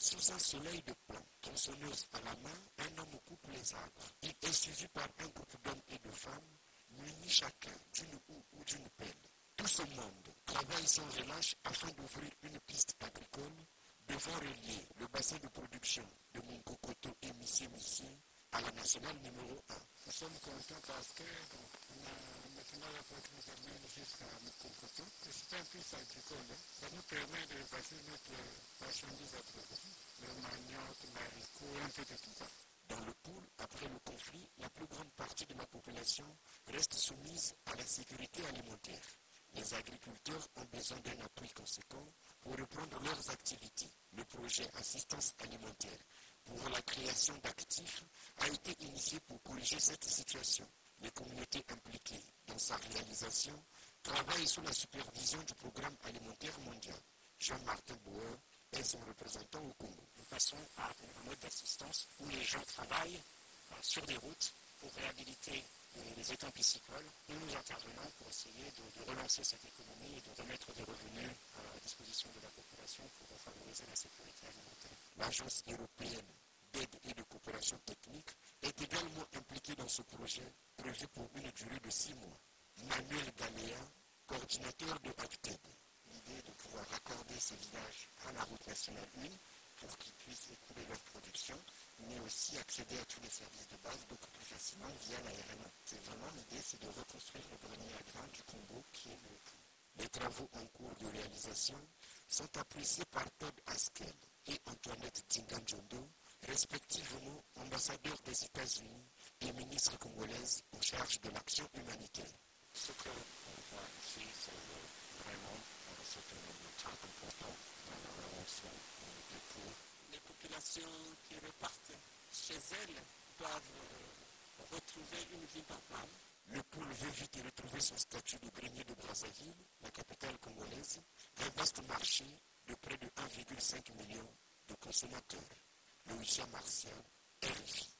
Sous un soleil de plomb, tronçonneuse à la main, un homme coupe les arbres. Il est suivi par un groupe d'hommes et de femmes, munis chacun d'une houe ou d'une pelle. Tout ce monde travaille sans relâche afin d'ouvrir une piste agricole devant relier le bassin de production de Monkokoto et Missé à la nationale numéro 1. Nous sommes contents parce que on a maintenant la porte nous amène jusqu'à Monkokoto. C'est un piste agricole. Ça nous permet de passer notre marchandise à travers. Le manioc, l'haricot, un peu de tout ça. Dans le Poul, après le conflit, la plus grande partie de la population reste soumise à la sécurité alimentaire. Les agriculteurs ont besoin d'un appui conséquent pour reprendre leurs activités. Le projet Assistance alimentaire pour la création d'actifs a été initié pour corriger cette situation. Les communautés impliquées dans sa réalisation travaillent sous la supervision du Programme alimentaire mondial. Jean-Martin Bauer est son représentant au Congo. Nous passons à un mode d'assistance où les gens travaillent sur des routes pour réhabiliter les étangs piscicoles. Nous intervenons pour essayer de relancer cette économie et de remettre des revenus à disposition de la population pour favoriser la sécurité alimentaire. L'Agence européenne d'aide et de coopération technique est également impliquée dans ce projet prévu pour une durée de 6 mois. Manuel Galéa, coordinateur de ACTED. L'idée de pouvoir raccorder ces villages à la route nationale 1 pour qu'ils puissent écouler leur production, mais aussi accéder à tous les services de base beaucoup plus facilement via la RNA. C'est vraiment l'idée, c'est de reconstruire le grenier à grains du Congo qui est le Poul. Les travaux en cours de réalisation sont appréciés par Todd Askel et Antoinette Tinganjondo, respectivement ambassadeurs des États-Unis et ministre congolaise en charge de l'action humanitaire. Ce qu'on voit ici, c'est vraiment ce que nous sommes importants dans la relation du Poul. Les populations qui repartent chez elles doivent retrouver une vie normale. Le Poul veut vite retrouver son statut de grenier de Brazzaville, la capitale congolaise, un vaste marché de près de 1,5 million de consommateurs. Louisa Martial, RFI.